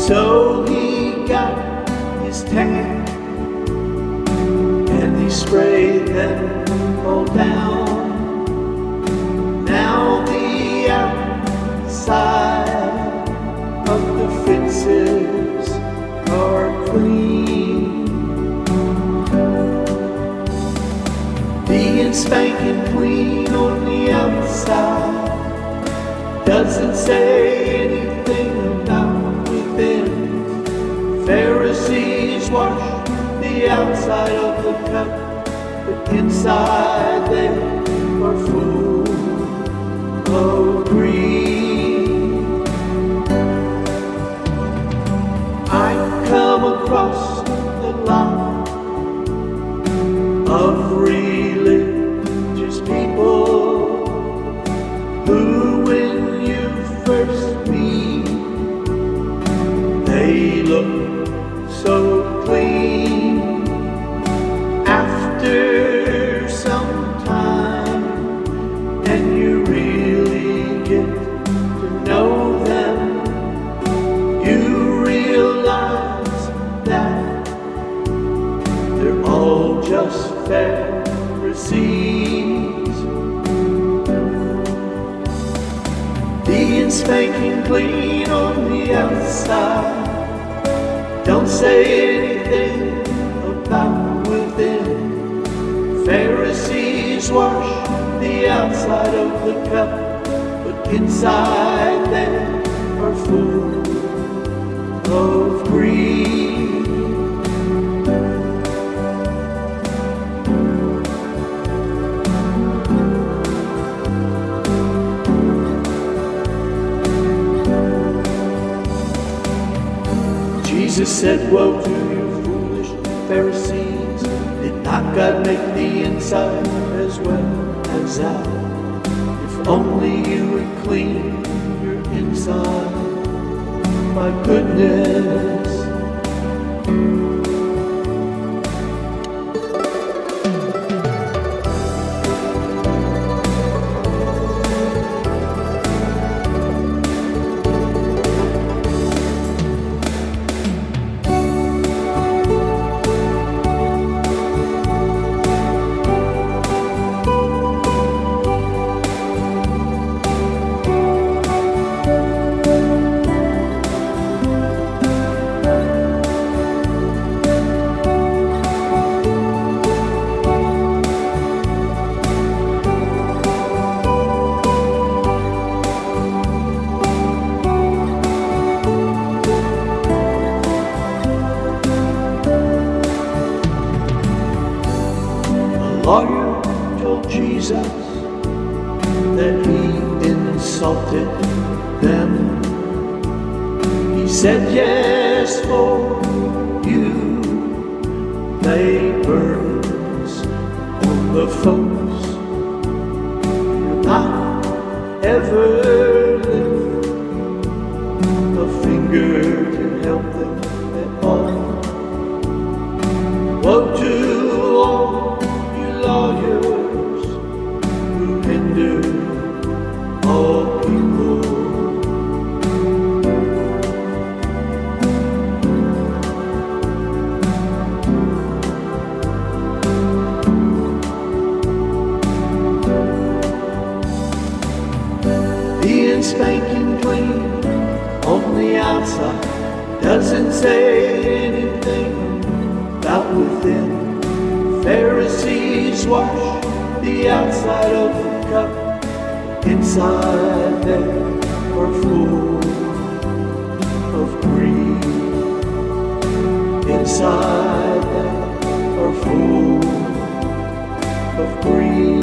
So he got his tan and he sprayed them all down. Now the outside of the fences are clean, being spanking clean on the outside doesn't say anything about within. Pharisees wash the outside of the cup, but inside they are full of greed. I come across a lot of religious people who, when you first meet, they look so clean. After some time, and you really get to know them, you realize that they're all just Pharisees, being spanking clean on the outside. Don't say anything about within. Pharisees wash the outside of the cup, but inside they are full of greed. Jesus said, "Woe to you, foolish Pharisees! Did not God make the inside as well as out? If only you would clean your inside, my goodness." Lawyer told Jesus that he insulted them. He said, "Yes, for you lay burdens on the folks. You'll not ever lift a finger to help them at all. Woe to all lawyers who hinder all people." Being spanking clean on the outside doesn't say anything about within. Pharisees wash the outside of the cup, inside they are full of greed. Inside they are full of greed.